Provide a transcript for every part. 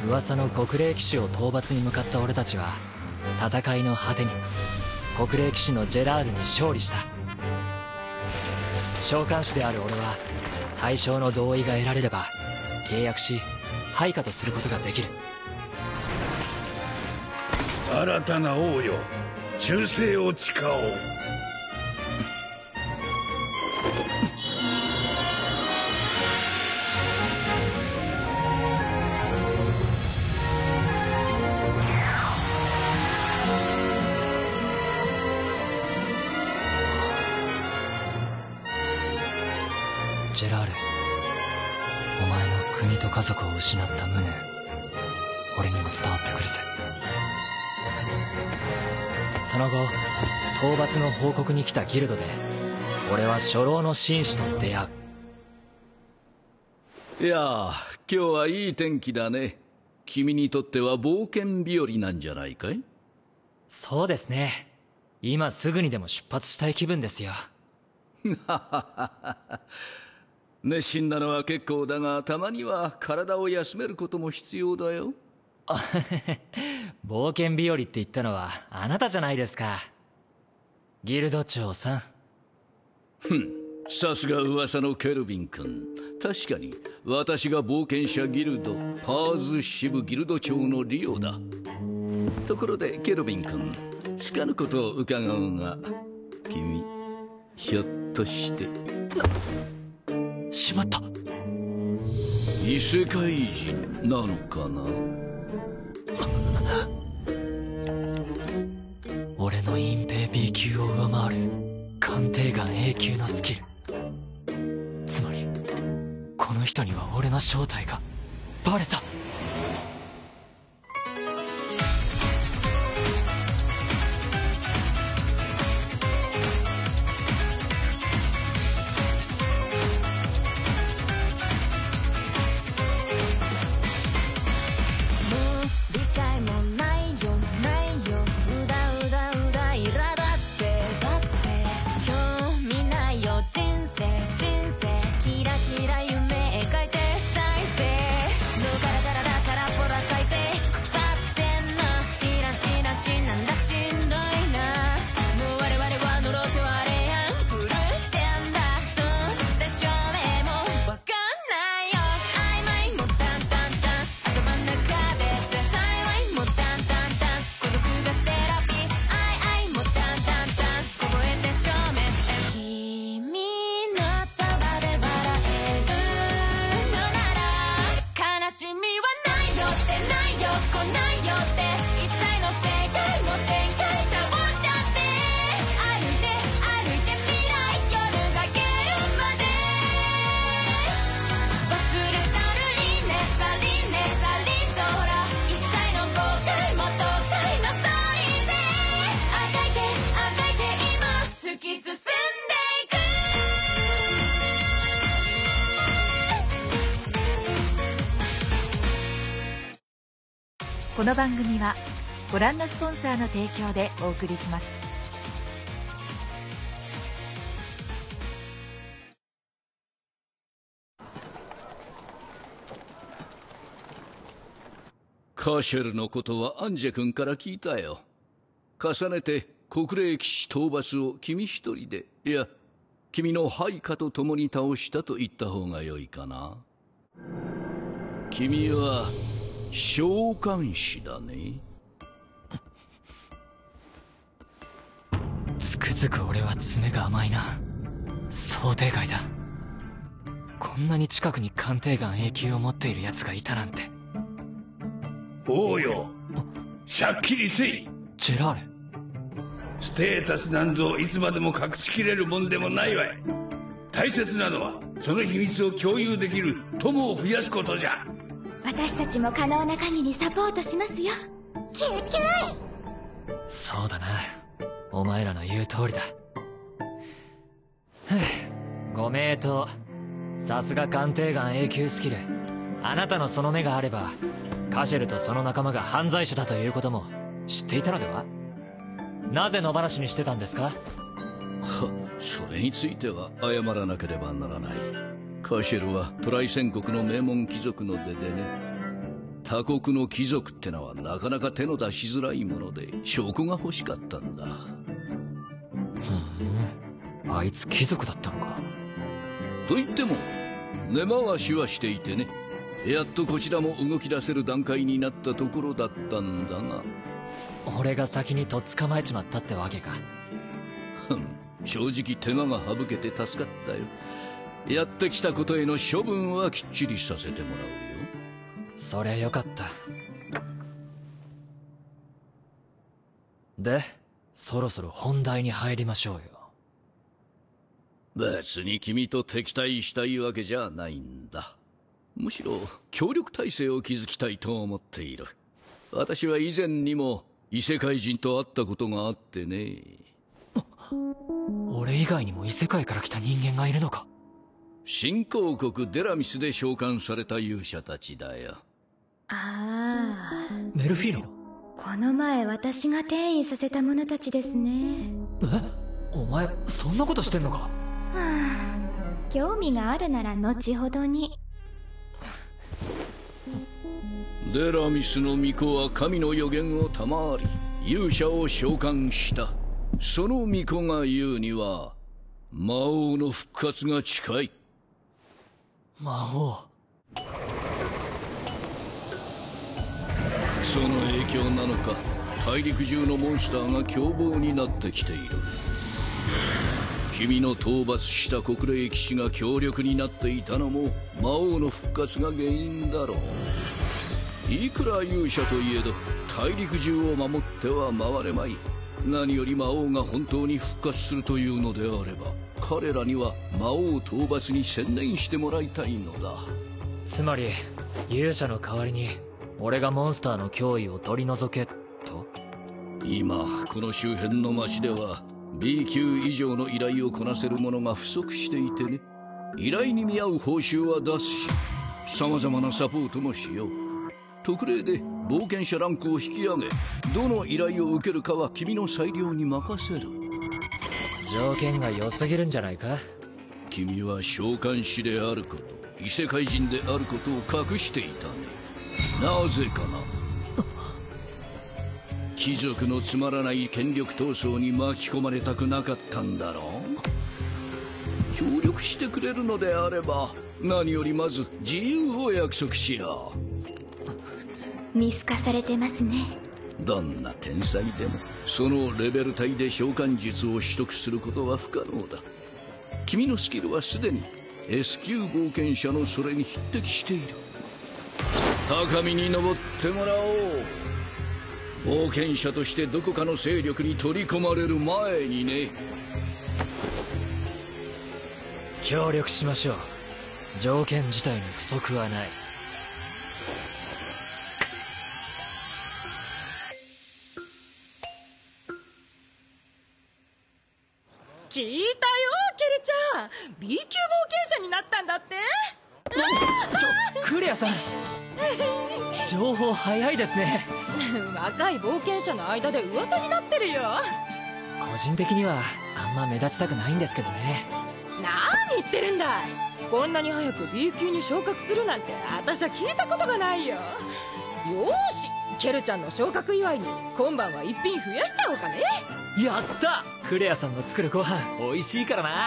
噂の国霊騎士を討伐に向かった俺たちは戦いの果てに国霊騎士のジェラールに勝利した。召喚士である俺は大将の同意が得られれば契約し配下とすることができる。 新たな王よ、忠誠を誓おう。 ジェラール、お前の国と家族を失った無念、俺にも伝わってくるぜ。その後、討伐の報告に来たギルドで俺は初老の紳士と出会う。いやあ、今日はいい天気だね。君にとっては冒険日和なんじゃないかい？ そうですね。今すぐにでも出発したい気分ですよ。 熱心なのは結構だが、たまには体を休めることも必要だよ。 冒険日和って言ったのはあなたじゃないですか、ギルド長さん。 さすが噂のケルビン君。確かに私が冒険者ギルドパーズ支部ギルド長のリオだ。ところでケルビン君、つかぬことを伺うが、君ひょっとしてしまった、 異世界人なのかな？ 俺の隠蔽 B 級を上回る鑑定眼 A 級のスキル。つまりこの人には俺の正体がバレた。 この番組はご覧のスポンサーの提供でお送りします。 カシェルのことはアンジェ君から聞いたよ。重ねて国霊騎士討伐を君一人で、いや君の配下と共に倒したと言った方が良いかな。君は召喚師だね。 つくづく俺は爪が甘いな。想定外だ。こんなに近くに鑑定眼 A 級を持っている奴がいたなんて。 王よ、しゃっきりせい。 ジェラール、 ステータスなんぞいつまでも隠しきれるもんでもないわい。大切なのはその秘密を共有できる友を増やすことじゃ。 私たちも可能な限りサポートしますよ。キューキュー。 そうだな、お前らの言う通りだ。ご名答。さすが鑑定眼 A 級スキル。あなたのその目があればカシェルとその仲間が犯罪者だということも知っていたのでは？なぜ野放しにしてたんですか？ それについては謝らなければならない。カシェルはトライ戦国の名門貴族の出でね。 他国の貴族ってのはなかなか手の出しづらいもので証拠が欲しかったんだ。 あいつ貴族だったのか。 と言っても根回しはしていてね。やっとこちらも動き出せる段階になったところだったんだが。 俺が先にとっ捕まえちまったってわけか。 正直手間が省けて助かったよ。やってきたことへの処分はきっちりさせてもらうよ。 そりゃよかった。で、そろそろ本題に入りましょうよ。 別に君と敵対したいわけじゃないんだ。むしろ協力体制を築きたいと思っている。私は以前にも異世界人と会ったことがあってね。 俺以外にも異世界から来た人間がいるのか。 新興国デラミスで召喚された勇者たちだよ。 ああ、 メルフィーノ。 この前私が転移させた者たちですね。 お前そんなことしてんのか。 はあ、興味があるなら後ほどに。 デラミスの巫女は神の予言を賜り勇者を召喚した。その巫女が言うには魔王の復活が近い。 魔王。 その影響なのか大陸中のモンスターが凶暴になってきている。君の討伐した国霊騎士が強力になっていたのも魔王の復活が原因だろう。いくら勇者といえど大陸中を守っては回れまい。何より魔王が本当に復活するというのであれば彼らには魔王討伐に専念してもらいたいのだ。 つまり勇者の代わりに俺がモンスターの脅威を取り除けと。 今この周辺の町では B 級以上の依頼をこなせる者が不足していてね。依頼に見合う報酬は出すし様々なサポートもしよう。特例で冒険者ランクを引き上げどの依頼を受けるかは君の裁量に任せる。 条件が良すぎるんじゃないか。 君は召喚師であること異世界人であることを隠していたね。なぜかな。貴族のつまらない権力闘争に巻き込まれたくなかったんだろう。協力してくれるのであれば何よりまず自由を約束しよう。 見透かされてますね。 どんな天才でもそのレベル帯で召喚術を取得することは不可能だ。君のスキルはすでに S 級冒険者のそれに匹敵している。高みに登ってもらおう。冒険者としてどこかの勢力に取り込まれる前にね。 協力しましょう。条件自体に不足はない。 聞いたよ、ケルちゃん。B 級冒険者になったんだって。 クレアさん情報早いですね。 若い冒険者の間で噂になってるよ。 個人的にはあんま目立ちたくないんですけどね。 何言ってるんだい。こんなに早く B 級に昇格するなんて私は聞いたことがないよ。よーし、ケルちゃんの昇格祝いに今晩は一品増やしちゃおうかね。 やった。クレアさんの作るご飯美味しいからな。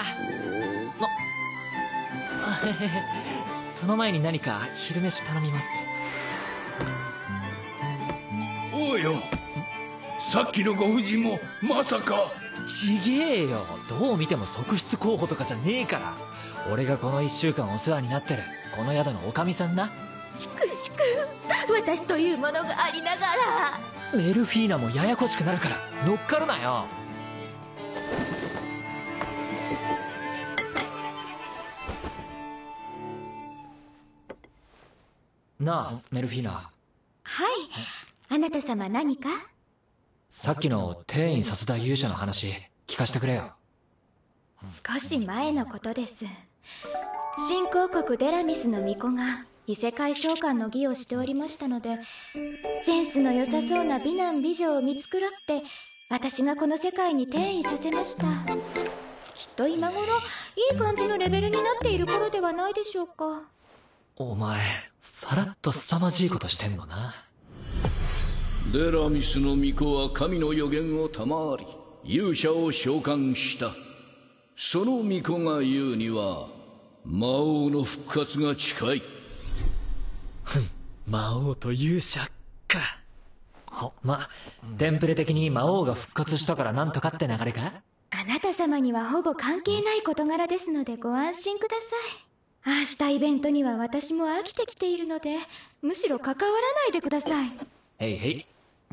その前に何か昼飯頼みます。 おうよ、さっきのご婦人もまさか。 ちげえよ、どう見ても側室候補とかじゃねえから。俺がこの1週間お世話になってるこの宿のおかみさんな。 しくしく私というものがありながら。 メルフィーナもややこしくなるから乗っかるなよ。なあメルフィーナ。 はい、あなた様何か。 さっきの転移させた勇者の話聞かせてくれよ。 少し前のことです。新興国デラミスの巫女が異世界召喚の儀をしておりましたので、センスの良さそうな美男美女を見繕って私がこの世界に転移させました。きっと今頃いい感じのレベルになっている頃ではないでしょうか。 お前さらっと凄まじいことしてんのな。 デラミスの巫女は神の予言を賜り勇者を召喚した。その巫女が言うには魔王の復活が近い。 魔王と勇者か。テンプレ的に魔王が復活したからなんとかって流れか。 あなた様にはほぼ関係ない事柄ですのでご安心ください。明日イベントには私も飽きてきているので、むしろ関わらないでください。 へいへい。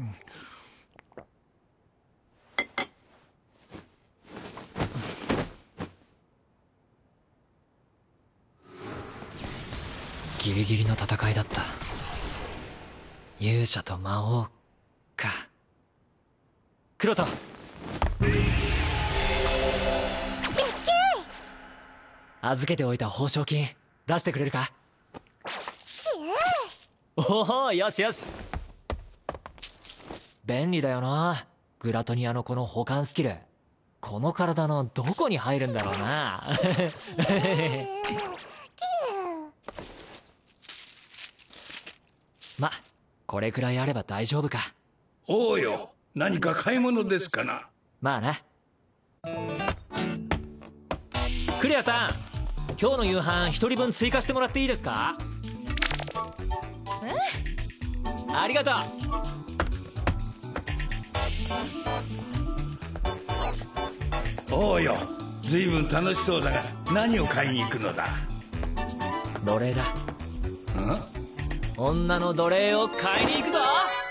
ギリギリの戦いだった。勇者と魔王か。クロト、預けておいた報奨金出してくれるか。おお、よしよし。便利だよな、グラトニアのこの保管スキル。この体のどこに入るんだろうな。これくらいあれば大丈夫か。 おうよ、何か買い物ですかな。 まあな。クレアさん、今日の夕飯一人分追加してもらっていいですか。ありがとう。 おうよ、ずいぶん楽しそうだが何を買いに行くのだ。 奴隷だ。女の奴隷を買いに行くぞ。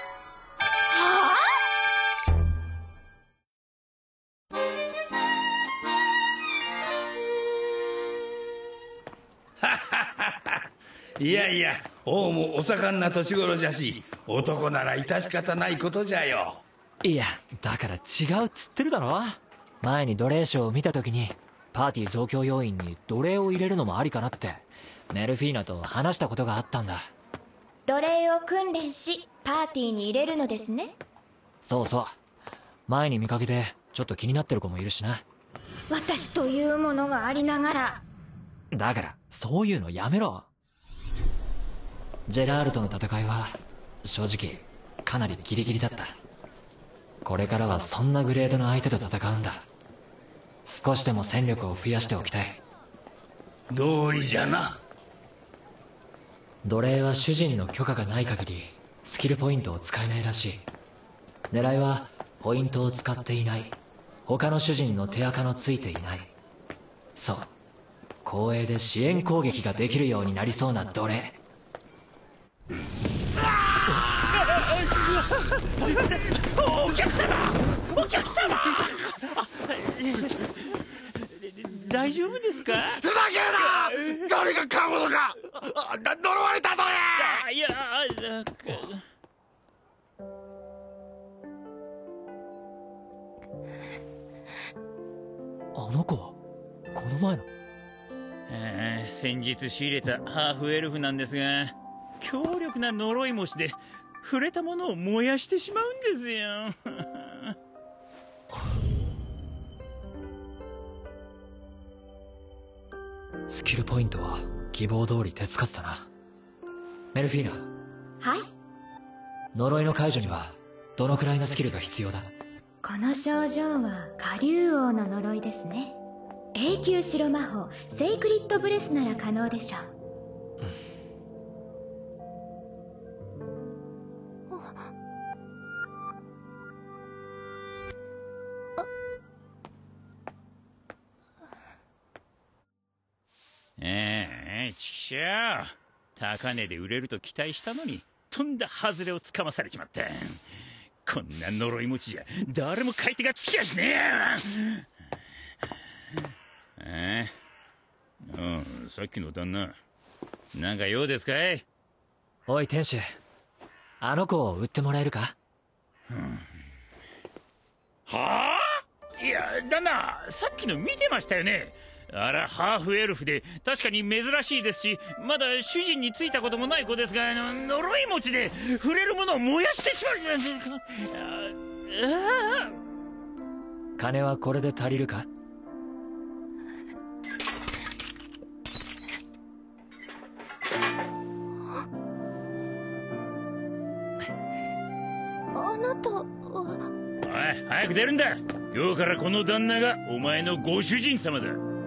いやいや、王もお盛んな年頃じゃし、男なら致し方ないことじゃよ。 いや、だから違うっつってるだろ。前に奴隷ショーを見た時にパーティー増強要員に奴隷を入れるのもありかなってメルフィーナと話したことがあったんだ。 奴隷を訓練しパーティーに入れるのですね。 そうそう、前に見かけてちょっと気になってる子もいるしな。 私というものがありながら。 だからそういうのやめろ。ジェラールとの戦いは正直かなりギリギリだった。これからはそんなグレードの相手と戦うんだ。少しでも戦力を増やしておきたい。 道理じゃな。 奴隷は主人の許可がない限りスキルポイントを使えないらしい。狙いはポイントを使っていない、他の主人の手垢のついていない、そう、光栄で支援攻撃ができるようになりそうな奴隷。 お客様、お客様、大丈夫ですか。 ふざけるな。誰が買うものか。呪われた奴隷。 いや、 あの子はこの前の。 先日仕入れたハーフエルフなんですが、強力な呪い虫で触れたものを燃やしてしまうんですよ。 スキルポイントは希望通り手つかずだな。メルフィーナ。 はい。 呪いの解除にはどのくらいのスキルが必要だ。 この症状は下竜王の呪いですね。永久白魔法セイクリッドブレスなら可能でしょう。 ちくしょう、高値で売れると期待したのにとんだ外れをつかまされちまった。こんな呪い持ちじゃ誰も買い手がつきやしねえ。さっきの旦那、なんか用ですかい。 おい天使、あの子を売ってもらえるか。 はあ。いや旦那、さっきの見てましたよね。あら、ハーフエルフで確かに珍しいですし、まだ主人についたこともない子ですが、呪い持ちで触れるものを燃やしてしまう。 金はこれで足りるか。 あなたは。 おい、早く出るんだ。今日からこの旦那がお前のご主人様だ。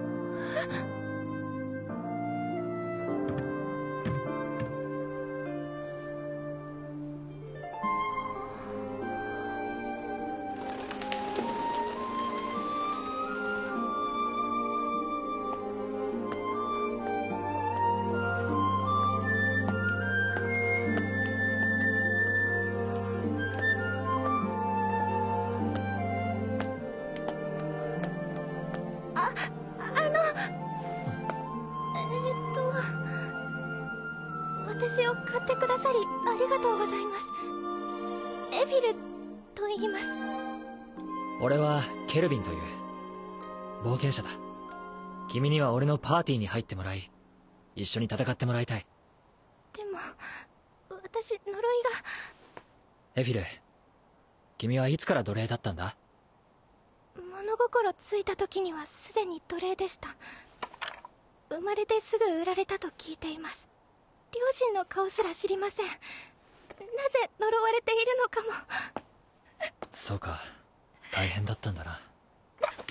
私を買ってくださりありがとうございます。エフィルと言います。 俺はケルビンという冒険者だ。君には俺のパーティーに入ってもらい、一緒に戦ってもらいたい。 でも私呪いが。 エフィル、君はいつから奴隷だったんだ？ 物心ついた時にはすでに奴隷でした。生まれてすぐ売られたと聞いています。両親の顔すら知りません。なぜ呪われているのかも。 そうか、大変だったんだな。 ダメです。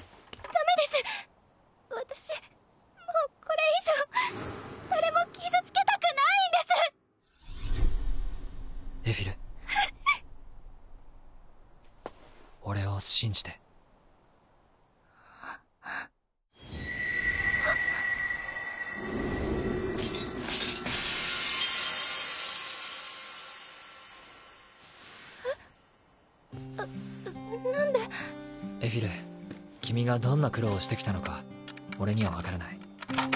私もうこれ以上誰も傷つけたくないんです。 エフィル俺を信じて。 なんで？ エフィル、君がどんな苦労をしてきたのか俺にはわからない。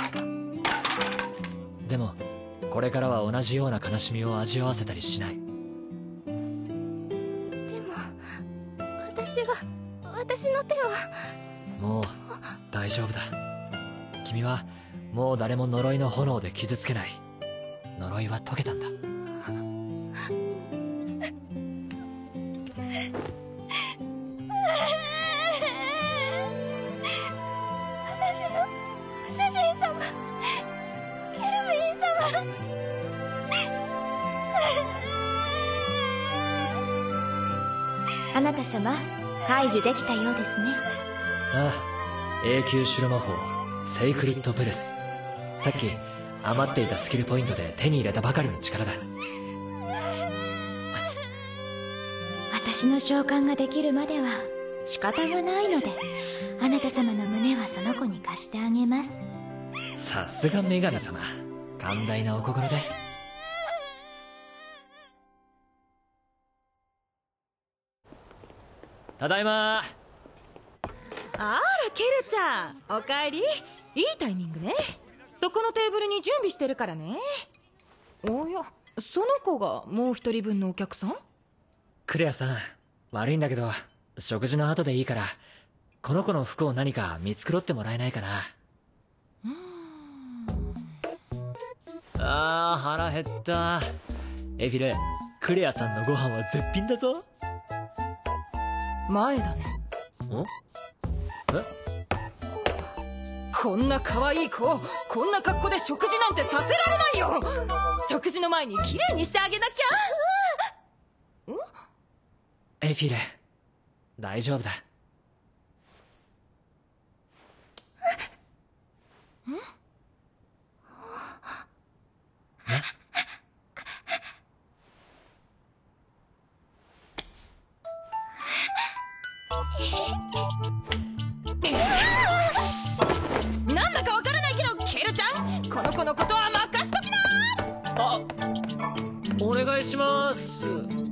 でもこれからは同じような悲しみを味わわせたりしない。 でも私の手は。 もう大丈夫だ。君はもう誰も呪いの炎で傷つけない。呪いは解けたんだ。 私のご主人様、ケルヴィン様。あなた様、解除できたようですね。 ああ、永久白魔法セイクリッドブレス。さっき余っていたスキルポイントで手に入れたばかりの力だ。 私の召喚ができるまでは仕方がないので、あなた様の胸はその子に貸してあげます。 さすが女神様、寛大なお心で。ただいま。 あらケルちゃん、おかえり。いいタイミングね。そこのテーブルに準備してるからね。おや、その子がもう一人分のお客さん？ クレアさん、悪いんだけど食事の後でいいからこの子の服を何か見繕ってもらえないかな。あー、腹減った。エフィル、クレアさんのご飯は絶品だぞ。 前だね。 ん？え？ こんな可愛い子をこんな格好で食事なんてさせられないよ。食事の前に綺麗にしてあげなきゃ。 エフィル、大丈夫だ。 なんだかわからないけどケルちゃん、この子のことは任しときな。 あ、お願いします。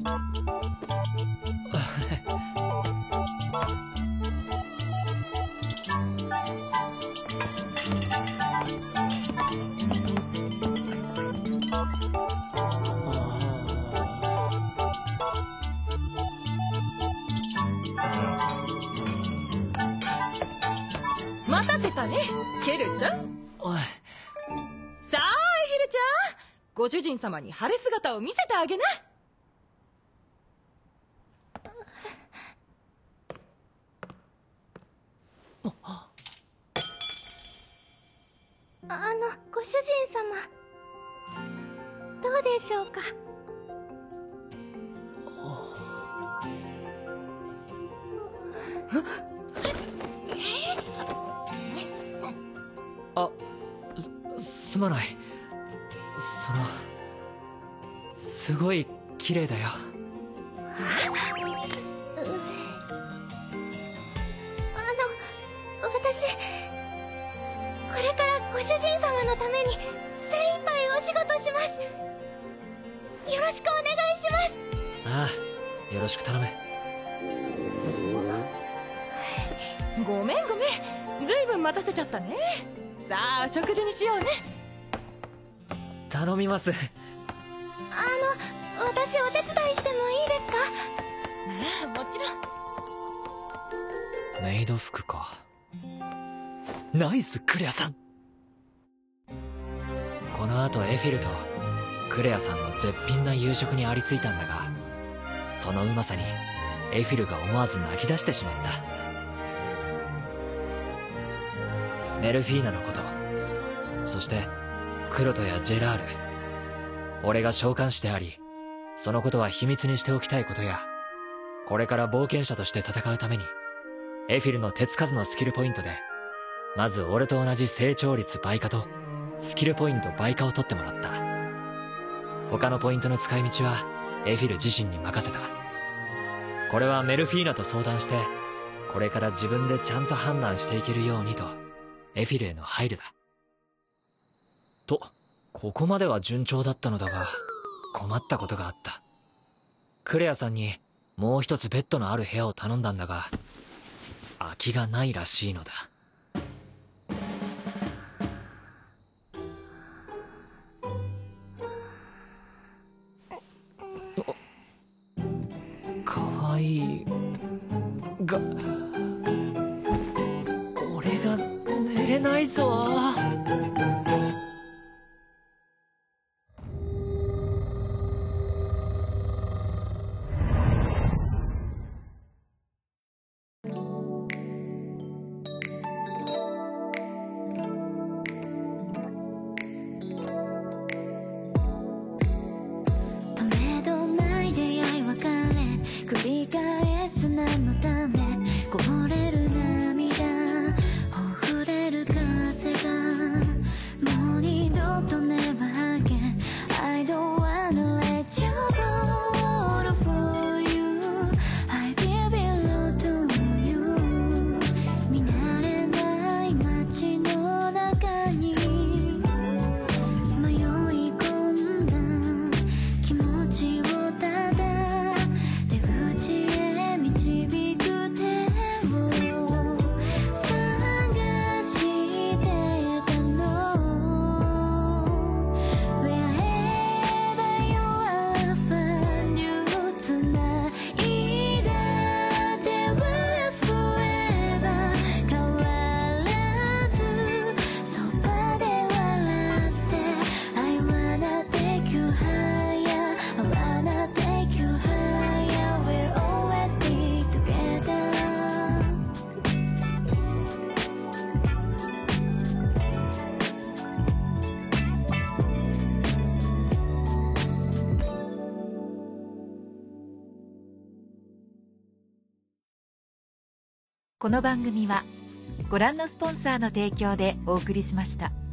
待たせたねケルちゃん。 おい、 さあエフィルちゃん、ご主人様に晴れ姿を見せてあげな。 ご主人様、どうでしょうか。 あ、すまない。すごい綺麗だよ。 私これからご主人様のために精一杯お仕事します。よろしくお願いします。 ああ、よろしく頼む。 ごめんずいぶん待たせちゃったね。さあ食事にしようね。 頼みます。 私お手伝いしてもいいですか？ もちろん。 メイド服か。ナイスクレアさん。この後エフィルとクレアさんの絶品な夕食にありついたんだが、そのうまさにエフィルが思わず泣き出してしまった。メルフィーナのこと、そしてクロトやジェラール、俺が召喚師であり、そのことは秘密にしておきたいことや、これから冒険者として戦うためにエフィルの手つかずのスキルポイントで、まず俺と同じ成長率倍化とスキルポイント倍化を取ってもらった。他のポイントの使い道はエフィル自身に任せた。これはメルフィーナと相談して、これから自分でちゃんと判断していけるようにとエフィルへの配慮だ。と、ここまでは順調だったのだが、困ったことがあった。クレアさんにもう一つベッドのある部屋を頼んだんだが、空きがないらしいのだ。かわいいが、俺が寝れないぞ。 この番組はご覧のスポンサーの提供でお送りしました。